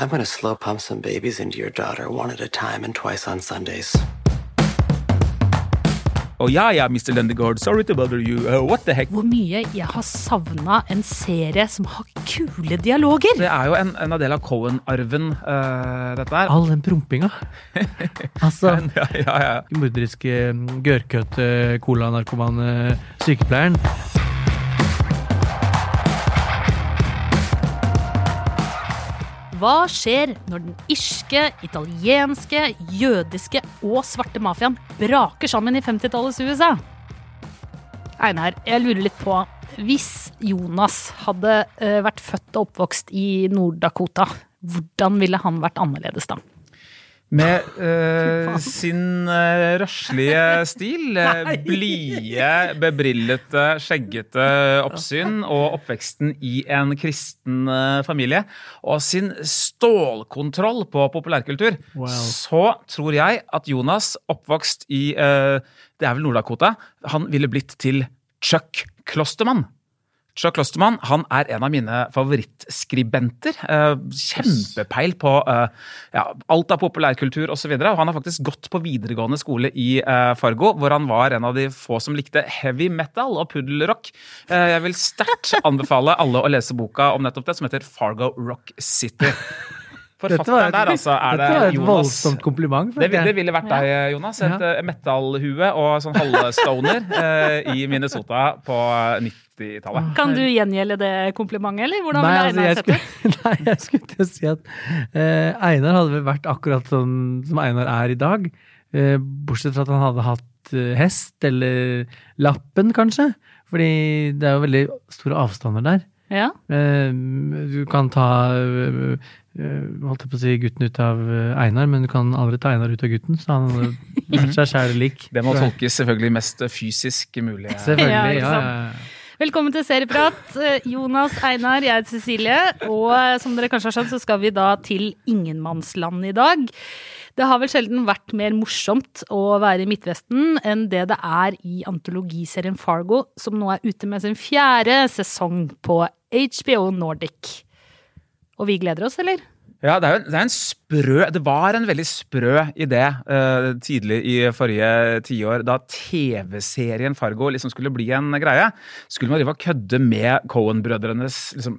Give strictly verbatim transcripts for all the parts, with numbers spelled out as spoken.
I'm gonna slow pump some babies into your daughter one at a time and twice on Sundays. Oh, ja, ja, mister Lundegaard, sorry to bother you. Uh, what the heck? Hvor mye jeg har savnet en serie som har kule dialoger. Det er jo en, en del av Coen-arven, uh, dette her. All den prompinga. Altså, ja, ja, ja. Morderiske, gørkøtte, cola-narkomane sykepleieren. Hva skjer når den irske, italienske, jødiske og svarte mafiaen braker sammen i femtitallets U S A? Einar, jeg lurer litt på, hvis Jonas hadde uh, vært født og oppvokst i Nord-Dakota, hvordan ville han vært annerledes da? Med uh, sin uh, røslige stil, uh, blie, bebrillete, skjeggete oppsyn og oppveksten i en kristen uh, familie, og sin stålkontroll på populærkultur, wow. Så tror jeg at Jonas, oppvokst i, uh, det er vel Nord-Dakota, han ville blitt til Chuck Klosterman. Chuck Klosterman, han er en av mine favorittskribenter, uh, kjempepeil på uh, ja, alt av populærkultur og så videre, og han har faktisk gått på videregående skole i uh, Fargo, hvor han var en av de få som likte heavy metal og puddelrock. Uh, jeg vil sterkt anbefale alle å lese boka om nettopp det, som heter Fargo Rock City. Forfatteren der, altså, er det Jonas. Dette var et voldsomt kompliment. Det, det ville vært deg, Jonas. Et ja. metallhue og sånn halvstoner uh, i Minnesota på nittitallet. Kan du gjengjelde det komplimentet, eller? Hvordan nei, vil Einar altså, sette? Skulle, nei, jeg skulle til å si at uh, Einar hadde vel vært akkurat sånn som Einar er i dag. Uh, bortsett fra at han hadde hatt uh, hest, eller lappen kanskje. Fordi det er jo veldig store avstander der. Ja. Uh, du kan ta... Uh, holdt jeg på å si gutten ut av Einar, men du kan aldri ta Einar ut av gutten, så han har vært seg selv lik. Det må tolkes selvfølgelig mest fysisk mulig. Selvfølgelig, ja, ja. Velkommen til Serieprat, Jonas, Einar, jeg heter Cecilie, og som dere kanskje har skjønt, så skal vi da til ingenmannsland i dag. Det har vel sjelden vært mer morsomt å være i Midtvesten enn det det er i antologiserien Fargo, som nå er ute med sin fjerde sesong på H B O Nordic. Og vi gleder oss, eller? Ja, det er, jo, det er en sprø, det var en veldig sprø idé uh, tidlig i forrige tiår, da T V-serien Fargo liksom skulle bli en greie. Skulle man drive og kødde med Coen-brødrenes liksom,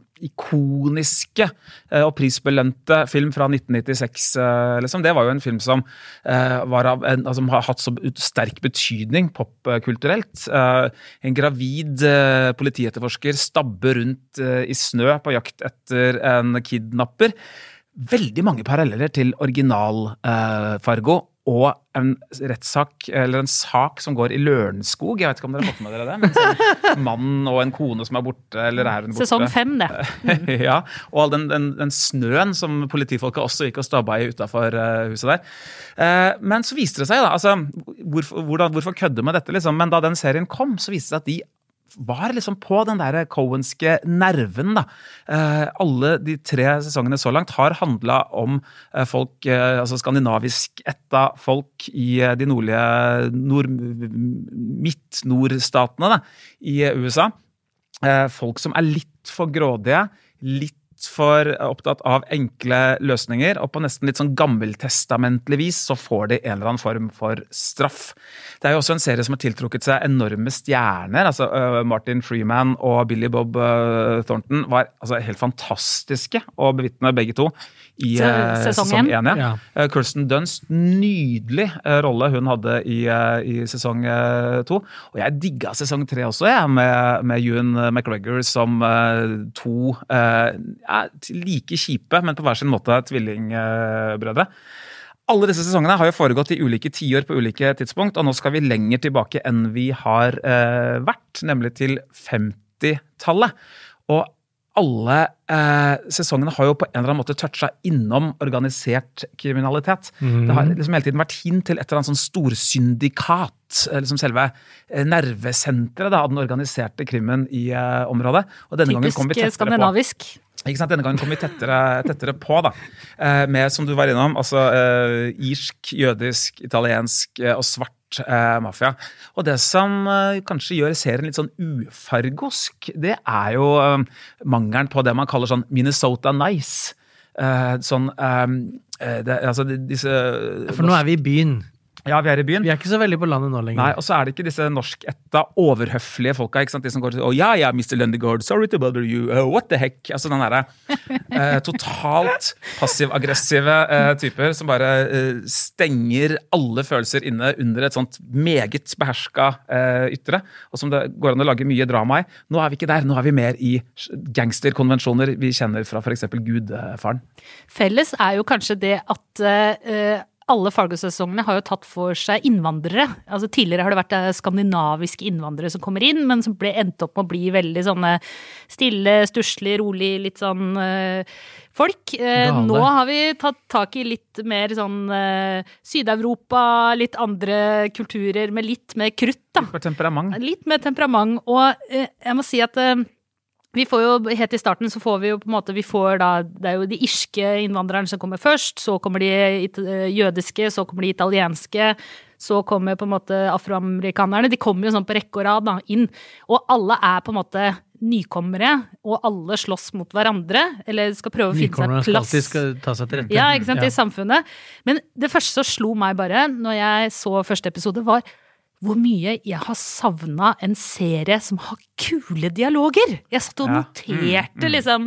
ikoniske uh, og prisbelønte film fra nitten nittiseks. Uh, liksom. Det var jo en film som, uh, var av en, altså, har hatt så sterk betydning popkulturelt. Uh, en gravid uh, politietterforsker stabber rundt uh, i snø på jakt etter en kidnapper. Veldig mange paralleller til original eh, Fargo og en rettssak, eller en sak som går i Lørenskog. Jeg vet ikke om dere har fått med dere det, men en mann og en kone som er borte, eller er hun borte. Sesong fem, det. Ja, og all den, den, den snøen som politifolket også gikk og stabba i utenfor uh, huset der. Uh, men så viste det seg da, altså, hvorfor, hvordan, hvorfor kødde med dette liksom? Men da den serien kom, så viste det seg at de var liksom på den der Coenske nerven da. Eh, alle de tre sesongene så langt har handlet om eh, folk, eh, altså skandinavisk etta folk i eh, de nordlige nord, midt-nordstatene da, i U S A. Eh, folk som er litt for grådige, litt for opptatt av enkle løsninger, og på nesten litt sånn gammeltestamentlig vis så får de en eller annen form for straff. Det er jo også en serie som har tiltrukket seg enorme stjerner, altså uh, Martin Freeman og Billy Bob uh, Thornton var altså, helt fantastiske å bevitne begge to i uh, sesong én. Ja. Ja. Uh, Kirsten Dunst, nydelig uh, rolle hun hadde i, uh, i sesong uh, to, og jeg digget sesong tre også, ja, med, med Ewan McGregor som uh, to uh, ja, like kjipe, men på hver sin måte tvillingbrødre. Alle disse sesongene har jo foregått i ulike tiår på ulike tidspunkt, og nå skal vi lenger tilbake enn vi har eh, vært, nemlig til femtitallet. Og alle eh, sesongene har jo på en eller annen måte touchet innom organisert kriminalitet. Mm. Det har liksom hele tiden vært hint til et eller annet sånn storsyndikat, liksom selve nervesenteret av den organiserte krimmen i eh, området. Og denne gangen kom vi tettere på. Skandinavisk. Ikke sant? Denne gangen kom vi tettere, tettere på da. Eh, med, som du var innom, altså eh, irsk, jødisk, italiensk eh, og svart eh, mafia. Og det som eh, kanskje gjør serien litt sånn ufargosk, det er jo eh, mangelen på det man kaller sånn Minnesota Nice. uh, sånn um, det, altså disse For nå er vi i byen. Ja, vi er i byen. Vi er ikke så veldig på landet nå lenger. Nei, og så er det ikke disse norsketta overhøflige folka, ikke sant? De som går til, å oh, ja, ja, mister Lundegaard, sorry to bother you, oh, what the heck? Altså den der eh, totalt passiv-aggressive eh, typer som bare eh, stenger alle følelser inne under et sånt meget beherska eh, ytre, og som det går an å lage mye drama i. Nå er vi ikke der, nå er vi mer i gangsterkonvensjoner vi kjenner fra for eksempel Gudfaren. Felles er jo kanskje det at eh, alle Fargo-sesongene har jo tatt for seg innvandrere. Altså tidligere har det vært skandinaviske innvandrere som kommer inn, men som ble endt opp med å bli veldig sånne stille, stusslig, rolig, litt sånn uh, folk. Uh, nå har vi tatt tak i litt mer sånn uh, Syd-Europa, litt andre kulturer med litt mer krutt, da. Litt mer temperament. Litt mer temperament, og uh, jeg må si at uh, vi får jo, helt i starten så får vi jo på en måte, vi får da, det er jo de irske innvandrerne som kommer først, så kommer de jødiske, så kommer de italienske, så kommer på en måte afroamerikanerne, de kommer jo sånn på rekke og rad da, inn, og alle er på en måte nykommere, og alle slåss mot hverandre, eller skal prøve å finne seg plass. Nykommere skal ta seg til rette. Ja, ikke sant, ja. I samfunnet. Men det første som slo meg bare, når jeg så første episode, var hvor mye jeg har savnet en serie som har kule dialoger. Jeg satt og ja. noterte mm, mm. liksom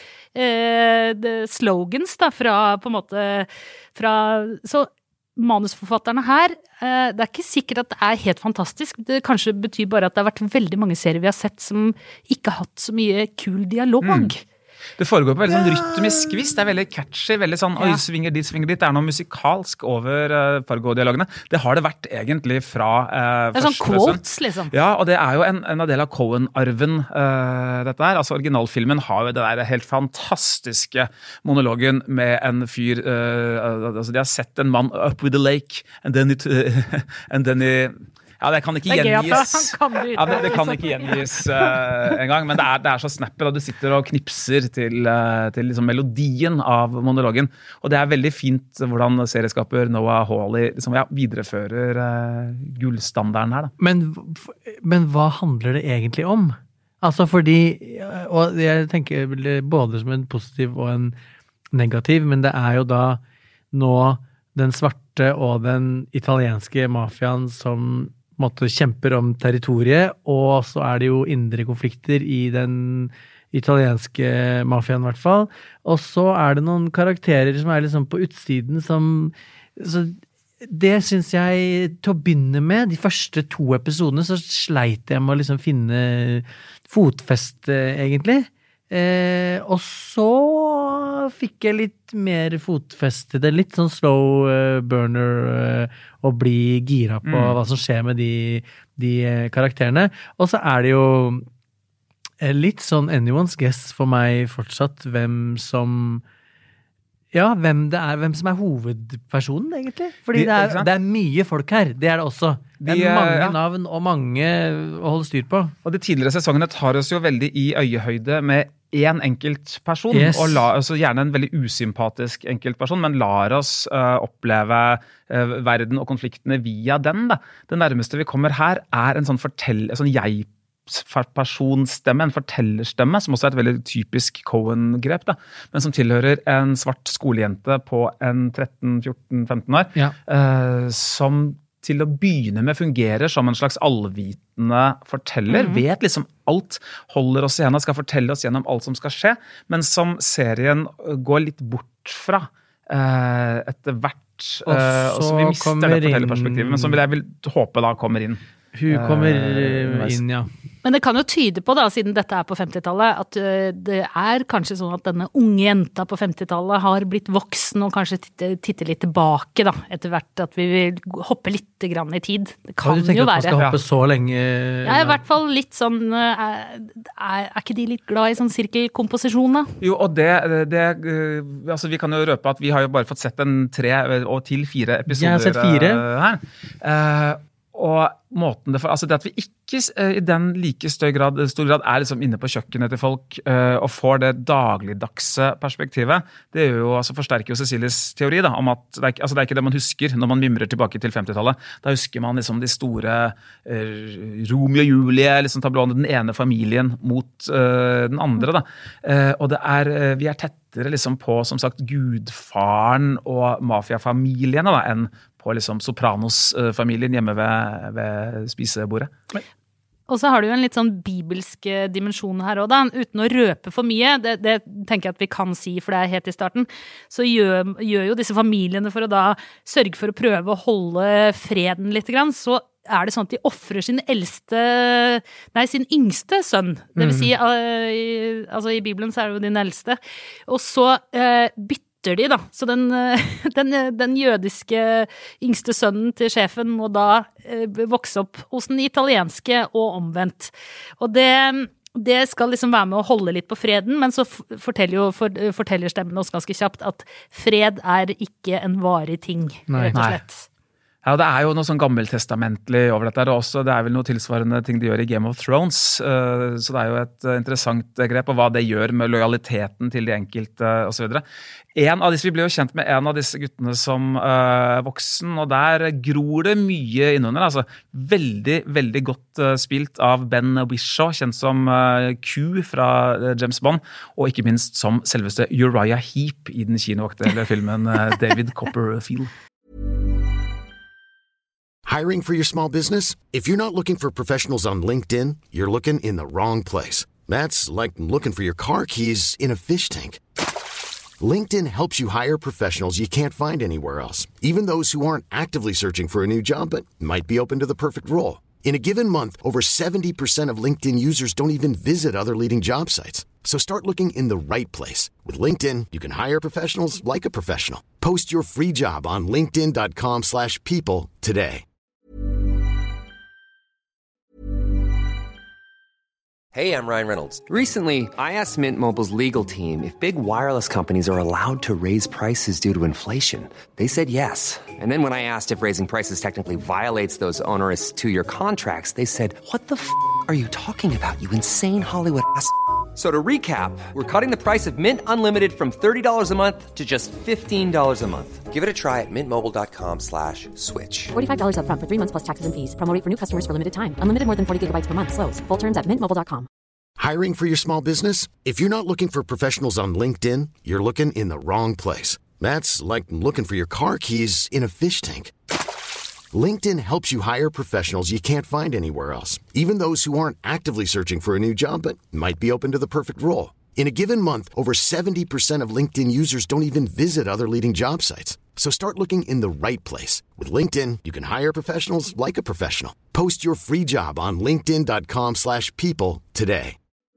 eh, slogans da, fra på en måte, fra, så manusforfatterne her, eh, det er ikke sikkert at det er helt fantastisk. Det kanskje betyr bare at det har vært veldig mange serier vi har sett som ikke har hatt så mye kul dialog. Mm. Det foregår på veldig sånn rytmisk vis, det er veldig catchy, veldig sånn, oi, svinger dit, svinger dit, det er noe musikalsk over uh, Fargo-dialogene. Det har det vært egentlig fra uh, det er sånn quotes, liksom. Ja, og det er jo en, en av del av Coen-arven, uh, dette der. Altså, originalfilmen har jo det der helt fantastiske monologen med en fyr, uh, altså de har sett en mann up with the lake, and then it, uh, and then it, ja, det kan ikke det gjengis. Kan ja, det, det kan ikke gjengis uh, en gang, men det er, det er så snappy da du sitter og knipser til, uh, til liksom melodien av monologen. Og det er veldig fint hvordan serieskaper Noah Hawley liksom, ja, viderefører uh, gullstandarden her. Da. Men, men hva handler det egentlig om? Altså fordi, og jeg tenker både som en positiv og en negativ, men det er jo da nå den svarte og den italienske mafiaen som måte kjemper om territoriet, og så er det jo indre konflikter i den italienske mafiaen i hvert fall, og så er det noen karakterer som er liksom på utsiden som, så det synes jeg til å begynne med, de første to episodene så sleit jeg med å liksom finne fotfeste egentlig, eh, og så fikk jeg litt mer fotfeste, det er litt sånn slow uh, burner uh, å bli gira på mm. hva som skjer med de, de uh, karakterene. Og så er det jo uh, litt sånn anyone's guess for meg fortsatt hvem som ja, hvem det er, hvem som er hovedpersonen egentlig. Fordi de, det, er, det er mye folk her, det er det også. Det er de, mange ja. navn og mange å holde styr på. Og de tidligere sesongene tar oss jo veldig i øyehøyde med en enkelt person, yes. og la, altså gjerne en veldig usympatisk enkelt person, men lar oss uh, oppleve uh, verden og konfliktene via den. Da. Det nærmeste vi kommer her er en sånn fortell, en sånn jeg personstemme, en fortellerstemme, som også er et veldig typisk Coen-grep, da, men som tilhører en svart skolejente på en tretten fjorten femten år, ja. uh, som til å begynne med fungerer som en slags allvitende forteller, mm. vet liksom alt, holder oss igjen og skal fortelle oss gjennom alt som skal skje, men som serien går litt bort fra uh, etter hvert, uh, og så vi mister det fortellerperspektivet, men som jeg vil håpe da kommer inn. Hun kommer uh, inn, ja. Men det kan jo tyde på da, siden dette er på femtitallet, at uh, det er kanskje sånn at denne unge jenta på femtitallet har blitt voksen og kanskje titter, titter litt tilbake da, etter hvert at vi vil hoppe litt grann i tid. Det kan jo være. Du tenker at man skal hoppe så lenge? Ja, i hvert fall litt sånn, uh, er, er ikke de litt glad i sånn sirkelkomposisjon da? Jo, og det, det uh, altså vi kan jo røpe at vi har jo bare fått sett en tre og til fire episoder Jeg har sett fire. Uh, her. Uh, og måten det for, altså det at vi ikke uh, i den like støy grad, stor grad er liksom inne på kjøkkenet til folk uh, og får det dagligdagse perspektivet, det er jo, altså forsterker jo Cecilies teori da, om at det er, altså det er ikke det man husker når man mimrer tilbake til femtitallet. Da husker man liksom de store uh, Romeo og Julie, liksom tablåene, den ene familien mot uh, den andre da. Uh, og det er, uh, vi er tettere liksom på, som sagt, gudfaren og mafiafamiliene da, enn på liksom Sopranos-familien hjemme ved, ved spisebordet. Og så har du jo en litt sånn bibelsk dimensjon her også da, uten å røpe for mye, det, det tenker jeg at vi kan si, for det er helt i starten, så gjør, gjør jo disse familiene for å da sørge for å prøve å holde freden litt grann, så er det sånn at de offrer sin eldste, nei, sin yngste sønn, det vil si, uh, i, altså i Bibelen så er det jo din eldste, og så uh, bytter de da, så den, den, den jødiske yngste sønnen til sjefen må da eh, vokse opp hos den italienske og omvendt. Og det, det skal liksom være med å holde litt på freden, men så forteller jo for, forteller stemmen oss ganske kjapt at fred er ikke en varig ting, Nei. rett og slett. Nei. Ja, det er jo noe sånn gammeltestamentlig over dette, og også det er vel noe tilsvarende ting de gjør i Game of Thrones, så det er jo et interessant grep, og hva det gjør med lojaliteten til de enkelte, og så videre. En av disse, vi ble jo kjent med en av disse guttene som uh, voksen, og der gror det mye innunder, altså veldig, veldig godt uh, spilt av Ben Whishaw, kjent som uh, Q fra uh, James Bond, og ikke minst som selveste Uriah Heep i den kinoaktuelle filmen uh, David Copperfield. Hiring for your small business? If you're not looking for professionals on LinkedIn, you're looking in the wrong place. That's like looking for your car keys in a fish tank. LinkedIn helps you hire professionals you can't find anywhere else, even those who aren't actively searching for a new job but might be open to the perfect role. In a given month, over seventy percent of LinkedIn users don't even visit other leading job sites. So start looking in the right place. With LinkedIn, you can hire professionals like a professional. Post your free job on linkedin dot com slash people today. Hey, I'm Ryan Reynolds. Recently, I asked Mint Mobile's legal team if big wireless companies are allowed to raise prices due to inflation. They said yes. And then when I asked if raising prices technically violates those onerous two-year contracts, they said, what the f*** are you talking about, you insane Hollywood ass f- So to recap, we're cutting the price of Mint Unlimited from thirty dollars a month to just fifteen dollars a month. Give it a try at mintmobile.com slash switch. forty-five dollars up front for three months plus taxes and fees. Promo rate for new customers for limited time. Unlimited more than forty gigabytes per month. Slows full terms at mint mobile dot com. Hiring for your small business? If you're not looking for professionals on LinkedIn, you're looking in the wrong place. That's like looking for your car keys in a fish tank. LinkedIn helps you hire professionals you can't find anywhere else, even those who aren't actively searching for a new job but might be open to the perfect role. In a given month, over seventy percent of LinkedIn users don't even visit other leading job sites. So start looking in the right place. With LinkedIn, you can hire professionals like a professional. Post your free job on linkedin dot com slash people today.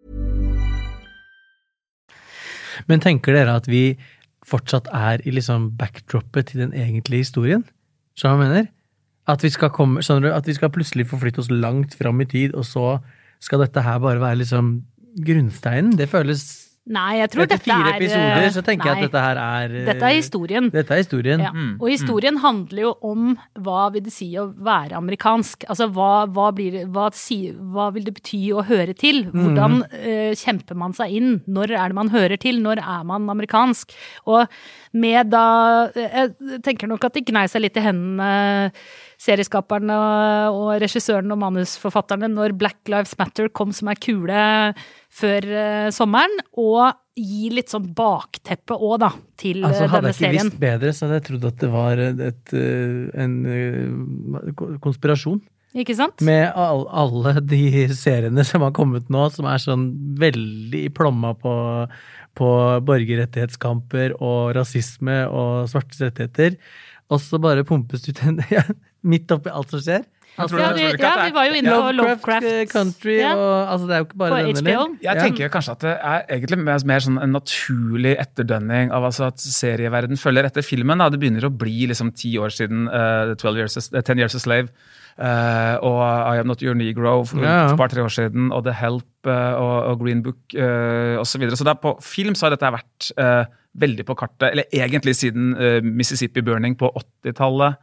Men tenker dere at vi fortsatt er i liksom backdroppet til den egentlige historien? Så hva mener? At vi skal komme, skjønner du, at vi skal plutselig forflytte oss langt fram i tid, og så skal dette her bare være liksom grunnsteinen? Det føles... Nei, jeg tror etter dette er... fire episoder, så tenker nei, jeg at dette her er... Dette er historien. Dette er historien. Ja. Mm. Og historien mm. handler jo om hva vil det si å være amerikansk. Altså, hva, hva, blir, hva, si, hva vil det bety å høre til? Hvordan mm. uh, kjemper man seg inn? Når er det man hører til? Når er man amerikansk? Og med da... Jeg tenker nok at det gnei seg litt i hendene serieskaperne og regissøren og manusforfatterne når Black Lives Matter kom som er kule før uh, sommeren, og gi litt sånn bakteppe også da, til altså, denne serien. Altså, hadde jeg ikke visst bedre, så hadde jeg trodd at det var et, en uh, konspirasjon. Ikke sant? Med all, alle de seriene som har kommet nå, som er sånn veldig plomma på, på borgerrettighetskamper og rasisme og svartes rettigheter, og så bare pumpes ut en, ja, midt oppi alt som skjer. Altså, ja, vi, ja, vi var jo inne på Lovecraft Country, ja. og altså, det er jo ikke bare på denne. H B O. Jeg tenker kanskje at det er egentlig mer, mer sånn en naturlig etterdønning av altså at serieverden følger etter filmen. Da. Det begynner å bli liksom ti år siden uh, twelve years, uh, ten years a Slave, uh, og I Am Not Your Negro for ja. et par-tre år siden, og The Help uh, og, og Green Book uh, og så videre. Så da på film så har dette vært uh, veldig på kartet, eller egentlig siden uh, Mississippi Burning på åttitallet,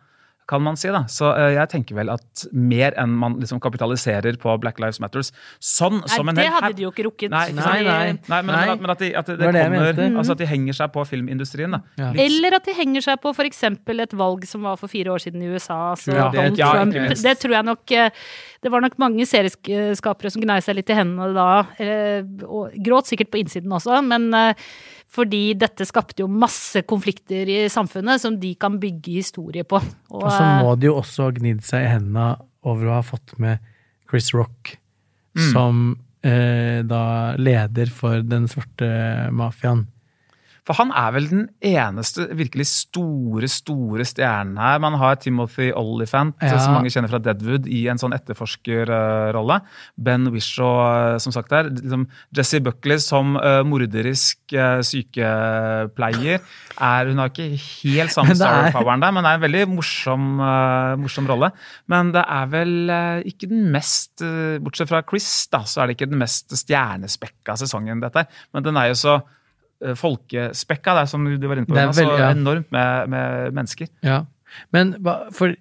kan man si da. Så uh, jeg tenker vel at mer enn man liksom kapitaliserer på Black Lives Matters, sånn Nei, som en det hel- hadde de jo ikke rukket. Nei, ikke sant? Nei, nei. Nei, men, Nei. men, at, men at, de, at det, Det var det jeg kommer, mente. altså at de henger seg på filmindustrien da. Ja. Eller at de henger seg på for eksempel et valg som var for fire år siden i U S A, så Ja, det Donald tror jeg Trump, ikke minst. det tror jeg nok, eh, det var nok mange serieskapere som gnei seg litt i hendene da, eh, og gråt sikkert på innsiden også, men eh, fordi dette skapte jo masse konflikter i samfunnet som de kan bygge historie på. Og, Og så må de jo også ha gnidd seg i hendene over å ha fått med Chris Rock som eh, da leder for den svarte mafiaen. For han er vel den eneste virkelig store, store stjernen her. Man har Timothy Olyphant, Ja. som mange kjenner fra Deadwood, i en sånn etterforskerrolle. Ben Whishaw, som sagt der. Liksom Jessie Buckley som uh, morderisk uh, sykepleier. Er, hun har ikke helt samme Men det er- star-poweren der, men det er en veldig morsom, uh, morsom rolle. Men det er vel uh, ikke den mest, uh, bortsett fra Chris, da, så er det ikke den mest stjernespekka sesongen dette. Men den er jo så folkespekka, det er som du var inne på, Det er så veldig, ja. enormt med, med mennesker. Ja, men hva- for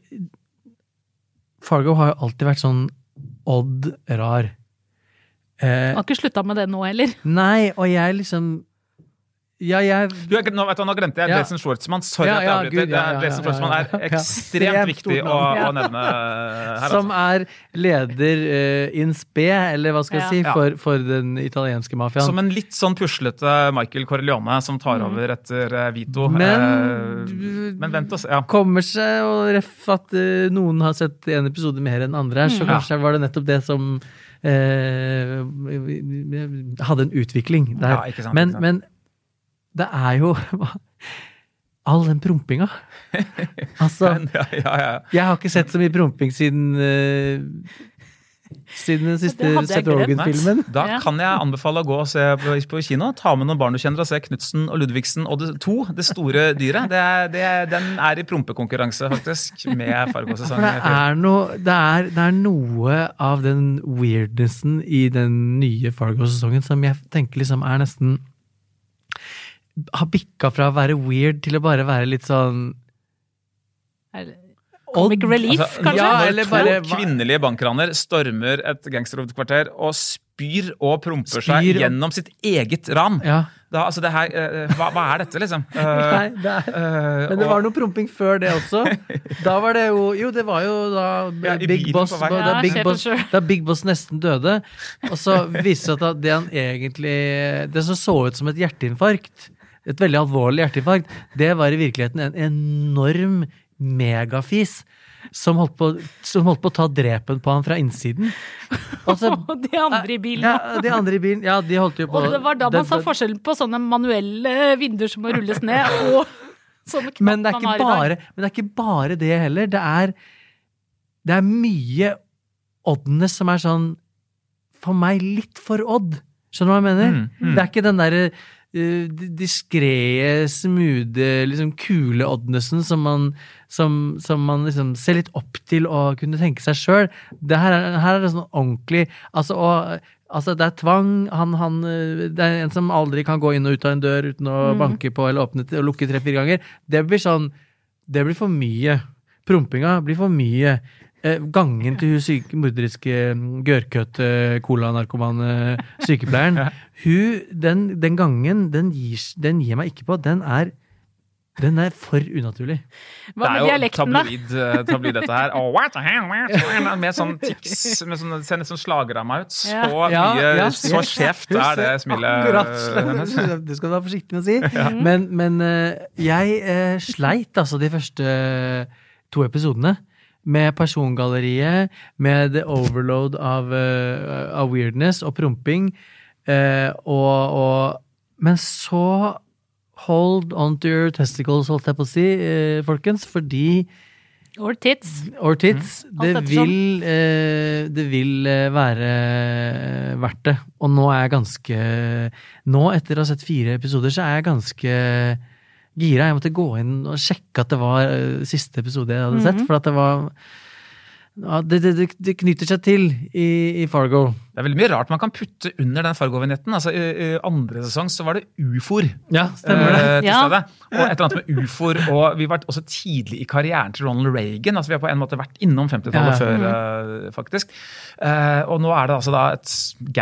Fargo har jo alltid vært sånn odd rar. Eh, har ikke slutta med det nå heller. nei, og jeg liksom Ja, jeg Du, jeg, nå, vet du, nå glemte jeg Ja. Jason Schwartzman. Sorry Ja, at jeg ja, avbryter. Gud, ja, Det er- ja, Jason ja, Schwartzman ja, er ja. ekstremt Ekstremt viktig stort å, navn. å nevne her. Som Altså. er leder uh, in spe, eller hva skal jeg Ja. si, Ja. for, for den italienske mafiaen. Som en litt sånn puslete Michael Corleone som tar over etter eh, Vito. Men- Eh, men vent oss, ja. Kommer seg, og ref at uh, noen har sett en episode mer enn andre her, så kanskje var det nettopp det som uh, hadde en utvikling der. Ja, ikke sant, men, ikke sant. men det er jo all den prompinga. Altså, Ja, ja, ja. jeg har ikke sett så mye promping siden uh, siden den siste Det hadde jeg Seth glemt. Rogen-filmen. Da Ja. kan jeg anbefale å gå og se på, på kino. Ta med noen barn du kjenner og se Knudsen og Ludvigsen og det, to, det store dyret. Det er, det er, den er i prompekonkurranse, faktisk, med Fargo-sesong. For det er, noe, det, er, det er noe av den weirdnessen i den nye Fargo-sesongen som jeg tenker liksom er nesten har bikka fra å være weird til å bare være litt sånn Comic relief, Altså, kanskje? Ja, Når eller to bare- kvinnelige bankraner stormer et gangsterhovedkvarter og spyr og promper seg Spyr og- gjennom sitt eget ran. Ja. Da, altså det her, eh, hva, hva er dette, liksom? Eh, Nei, det er, eh, men det og- var noe promping før det også. Da var det jo Jo, det var jo da Ja, i Big bilen Boss, på vei. da, Ja, Big Chef Boss, and Sure. da Big Boss nesten døde. Og så viste det seg at det han egentlig Det som så ut som et hjerteinfarkt, et veldig alvorlig hjerteinfarkt, det var i virkeligheten en enorm megafis som holdt på, som holdt på å ta drepen på han fra innsiden. Og så- Og de andre i bilen. Ja, de andre i bilen, ja, de holdt jo på Og det var da man sa det- forskjellen på sånne manuelle vinduer som må rulles ned, og sånne knapp Men det, er man ikke har i bare, dag. men det er ikke bare det heller. Det er, det er mye oddness som er sånn, for meg, litt for odd. Skjønner du hva jeg mener? Mm, mm. Det er ikke den derre uh, diskré, smoothe, liksom kule oddnessen som man, som, som man liksom ser litt opp til å kunne tenke seg sjøl. Her, er- her er det sånn ordentlig altså, og, altså, det er tvang. Han, han, uh, det er en som aldri kan gå inn og ut av en dør uten å banke på eller åpne til- og lukke tre-fire ganger. Det blir sånn Det blir for mye. Prompinga blir for mye. Eh, gangen til hun syke, morderiske, gørkøtte, cola-narkomane sykepleieren. Hun, den, den gangen, den gir, den gir meg ikke på. Den er, den er for unaturlig. Hva med det er jo dialekten, da? tabloid, eh, tabloid dette her. Oh, what the hell, what the hell? Med sånn tics, med sånn, det ser nesten slagramma ut. Så Ja. Ja, mye, ja. så skjevt er det smilet Akkurat. Det skal du være forsiktig med å si. Men, men eh, jeg eh, sleit altså de første to episodene med persongalleriet, med the overload av, eh, av weirdness og promping. eh, og, og, men så hold on to your testicles, holdt jeg på å si, eh, folkens, fordi Or tits. or tits, Mm. det Alt ettersom. vil, eh, det vil eh, være verdt det. Og nå er jeg ganske Nå, etter å ha sett fire episoder, så er jeg ganske gira. Jeg måtte gå inn og sjekke at det var eh, siste episode jeg hadde Mhm. sett, for at det var Ja, det, det, det knytter seg til i, i Fargo. Det er veldig mye rart man kan putte under den Fargo-vignetten. Altså, i, I andre sesong så var det ufoer Ja, stemmer det. eh, til Ja. stedet. Og et eller annet med ufoer, og vi var også tidlig i karrieren til Ronald Reagan. Altså, vi har på en måte vært innom femtitallet Ja. før, eh, faktisk. Eh, og nå er det altså da et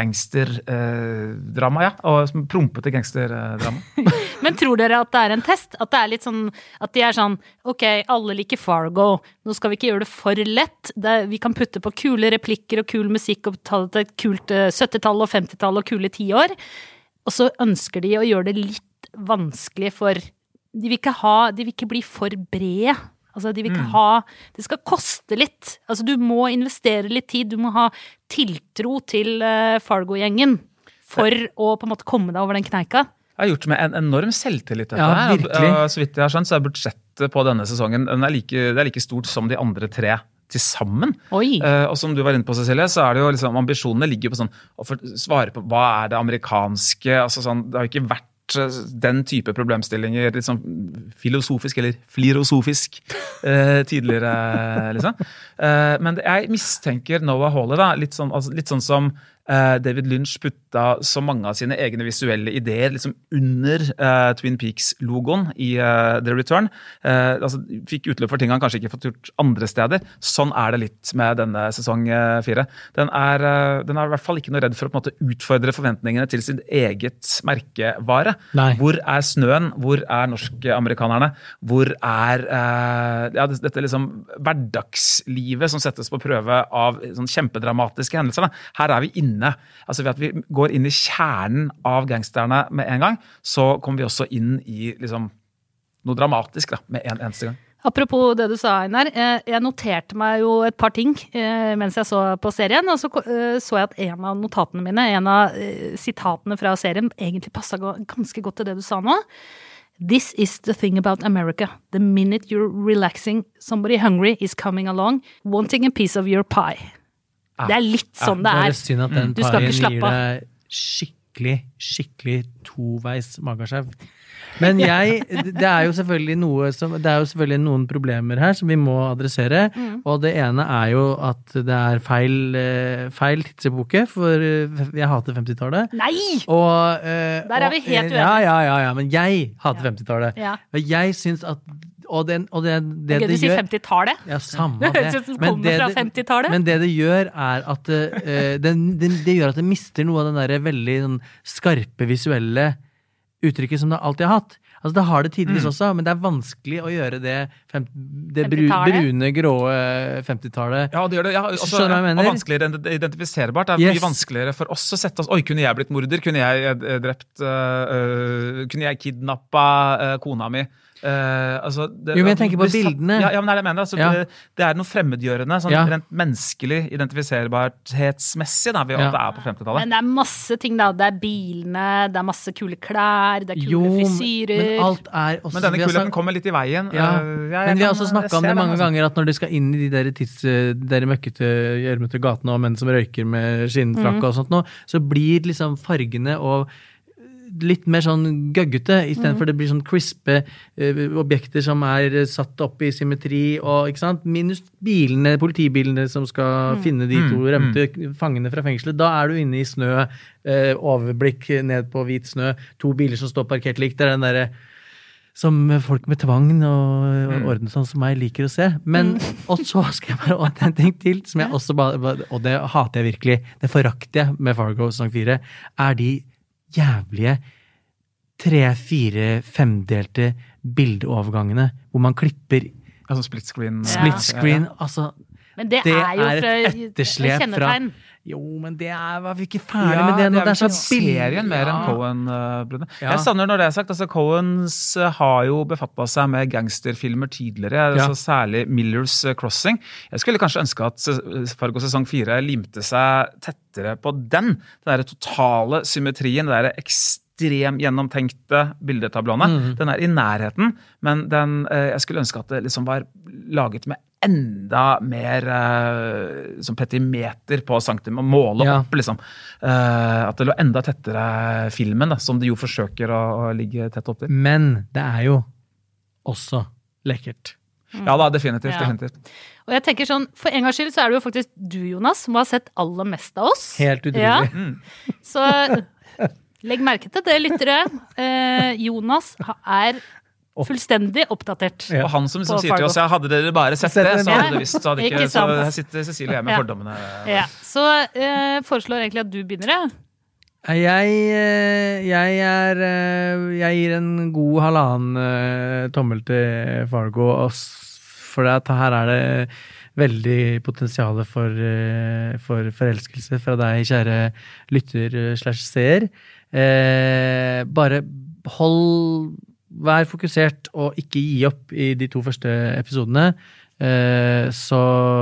gangsterdrama, ja. Og som prompete gangsterdrama. Men tror dere at det er en test? At det er litt sånn, at de er sånn, ok, alle liker Fargo, nå skal vi ikke gjøre det for lett. Det, vi kan putte på kule replikker og kul musikk og ta det til et kult uh, syttitallet og femtitallet og kule tiår. Og så ønsker de å gjøre det litt vanskelig for, de vil ikke ha, de vil ikke bli for brede. Altså, de vil ikke Mm. ha, det skal koste litt. Altså, du må investere litt tid, du må ha tiltro til uh, Fargo-gjengen for å på en måte komme deg over den kneika. Jeg har gjort med en enorm selvtillit dette Ja, her. virkelig. Og så vidt jeg har skjønt, så er budsjettet på denne sesongen den er like, det er like stort som de andre tre til sammen. Oi. Eh, og som du var inne på, Cecilie, så er det jo liksom, ambisjonene ligger på sånn, å for- svare på hva er det amerikanske, altså sånn, det har jo ikke vært eh, den type problemstillinger, litt sånn filosofisk, eller flirosofisk, eh, tidligere, liksom. Eh, men det- jeg mistenker Noah Hawley, da, litt sånn, altså, litt sånn som eh, David Lynch putta så mange av sine egne visuelle ideer liksom under eh, Twin Peaks-logoen i eh, The Return. Eh, altså, fikk utløp for ting han kanskje ikke fått gjort andre steder. Sånn er det litt med denne sesong eh, fire. Den er, eh, den er i hvert fall ikke noe redd for å på en måte utfordre forventningene til sin eget merkevare. Nei. Hvor er snøen? Hvor er norsk-amerikanerne? Hvor er eh, ja, det- dette liksom hverdagslivet som settes på prøve av sånn kjempedramatiske hendelser? Da. Her er vi inne. Altså ved at vi går inn i kjernen av gangsterne med en gang, så kommer vi også inn i liksom, noe dramatisk da, med en eneste gang. Apropos det du sa, Einar. eh, Jeg noterte meg jo et par ting eh, mens jeg så på serien, og så eh, så jeg at en av notatene mine, en av eh, sitatene fra serien, egentlig passet go- ganske godt til det du sa nå. This is the thing about America. The minute you're relaxing, somebody hungry is coming along, wanting a piece of your pie. Det er litt sånn det Bare er. synd at den Du skal ikke paien slappe gir av. deg skikkelig, skikkelig toveis magasjev. Men jeg, det er jo selvfølgelig noe som, det er jo selvfølgelig noen problemer her som vi må adressere, Mm. og det ene er jo at det er feil, eh, feil tidsepoke, for eh, jeg hater femtitallet. Nei! Og, eh, Der er vi og- helt Ja, uenige. ja, ja, ja, men jeg hater femtitallet. Ja. Og jeg synes at, og det, og det, det, Gøy det du sier gjør... femtitallet. Ja, samme Det høres det. ut som det Men kommer det fra det- femtitallet. Men det det gjør er at eh, det, det, det gjør at det mister noe av den der veldig sånn, skarpe visuelle uttrykket som det alltid har hatt. Altså det har det tidligvis Mm. også, men det er vanskelig å gjøre det, fem, det bru, femtitallet. brune, gråe femtitallet. Ja, det gjør det. Ja, også, Skjønner du hva jeg og mener? vanskeligere ident- identifiserbart. Det er Yes. mye vanskeligere for oss å sette oss Oi, kunne jeg blitt morder? Kunne jeg eh, drept øh, øh, Kunne jeg kidnappa øh, kona mi? Eh, altså, det, Jo, men jeg at du tenker på blir satt- bildene. Ja, ja, men det er det jeg mener. Altså, Ja. det, det er noe fremmedgjørende, sånn Ja. rent menneskelig identifiserbarhetsmessig, da, ved Ja. at det er på femtitallet. Men det er masse ting, da. Det er bilene, det er masse kule klær, det er kule Jo, men- frisyrer. men alt er også Men denne vi har kulheten snak- kommer litt i veien. Ja, Eh, jeg- jeg men vi har kan- også snakka jeg om ser det den, mange altså. ganger, at når de skal inn i de der, tids, de der møkkete, gjørmete gatene og menn som røyker med skinnfrakke og sånt nå, så blir liksom fargene og litt mer sånn gøggete, istedenfor det blir sånn crispe eh, objekter som er satt opp i symmetri, og, ikke sant? Minus bilene, politibilene som skal finne de to rømte fangene fra fengselet. Da er du inne i snø, eh, overblikk ned på hvit snø, to biler som står parkert likt. Det er den derre som folk med tvang og og orden sånn som meg liker å se. Men, og så skal jeg bare, og en ting til, som jeg også bare, og det hater jeg virkelig, det forakter jeg med Fargo sesong fire, er de jævlige tre, fire, femdelte bildeovergangene, hvor man klipper Altså split screen. split screen, altså, Men det, det er jo er fra et etterslep fra- kjennetegn. jo, men det er, var vi ikke ferdig Ja, med det nå, det er så vel billig. serien mer enn Ja. Coen-bruddet. Ja. Jeg savner når det er sagt, altså Coens eh, har jo befattet seg med gangsterfilmer tidligere, Ja. altså særlig Miller's Crossing. Jeg skulle kanskje ønske at se- Fargo sesong fire limte seg tettere på den. Den der totale symmetrien, det der ekstremt gjennomtenkte bildetablåene. Mm. Den er i nærheten, men den, eh, jeg skulle ønske at det liksom var laget med enda mer eh, som petimeter på centimeter, måle Ja. opp liksom. Eh, at det lå enda tettere filmen, da, som de jo forsøker å, å ligge tett opp til. Men det er jo også lekkert. Ja da, definitivt, Ja. definitivt. Og jeg tenker sånn, for en gangs skyld så er det jo faktisk du, Jonas, som har sett aller mest av oss. Helt utrolig. Ja. Mm. Så legg merke til det, lyttere. Eh, Jonas er fullstendig oppdatert. Ja. Og han som, som På sier til Fargo. oss, ja, hadde dere bare sett Sett det, det, så ja. hadde dere visst, så hadde ikke, Ikke så sant. her sitter Cecilie hjemme med Ja. fordommene. Ja. Så eh, foreslår egentlig at du begynner, ja. Jeg, eh, jeg er eh, Jeg gir en god halvannen eh, tommel til Fargo, og s- for at her er det veldig potensiale for, eh, for forelskelse fra deg, kjære lytter eh, slash seer. Eh, bare hold Vær fokusert og ikke gi opp i de to første episodene, eh, så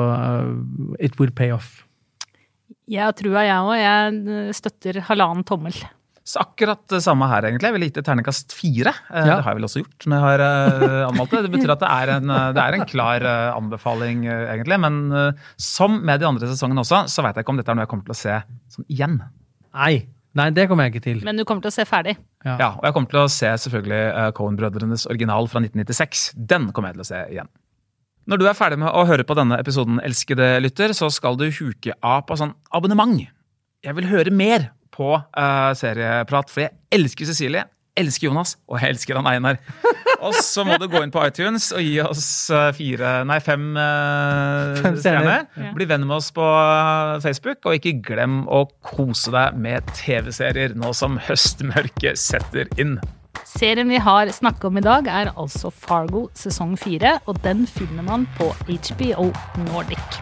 uh, it will pay off. Jeg har trua, jeg òg. Jeg støtter halvannen tommel. Så akkurat det samme her, egentlig. Jeg ville gitt et terningkast fire. Eh, Ja. Det har jeg vel også gjort når jeg har eh, anmeldt det. Det betyr at det er en, eh, det er en klar eh, anbefaling, eh, egentlig. Men eh, som med de andre sesongene også, så vet jeg ikke om dette er noe jeg kommer til å se sånn igjen. Nei, nei, det kommer jeg ikke til. Men du kommer til å se ferdig. Ja. Ja, og jeg kommer til å se selvfølgelig uh, Coen-brødrenes original fra nitten nittiseks. Den kommer jeg til å se igjen. Når du er ferdig med å høre på denne episoden, elskede lytter, så skal du huke av på sånn abonnement. Jeg vil høre mer på uh, serieprat, for jeg elsker Cecilie, elsker Jonas, og jeg elsker han Einar. Og så må du gå inn på iTunes og gi oss uh, fire, nei fem, uh, Fem stjerner. stjerner. Bli venn med oss på uh, Facebook, og ikke glem å kose deg med T V-serier nå som høstmørket setter inn. Serien vi har snakket om i dag er altså Fargo sesong fire, og den finner man på H B O Nordic.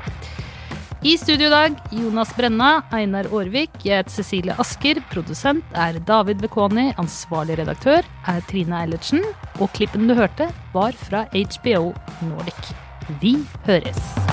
I studio i dag, Jonas Brenna, Einar Aarvik, jeg heter Cecilie Asker, produsent er David Bekoni, ansvarlig redaktør er Trine Eilertsen, og klippen du hørte var fra H B O Nordic. Vi høres!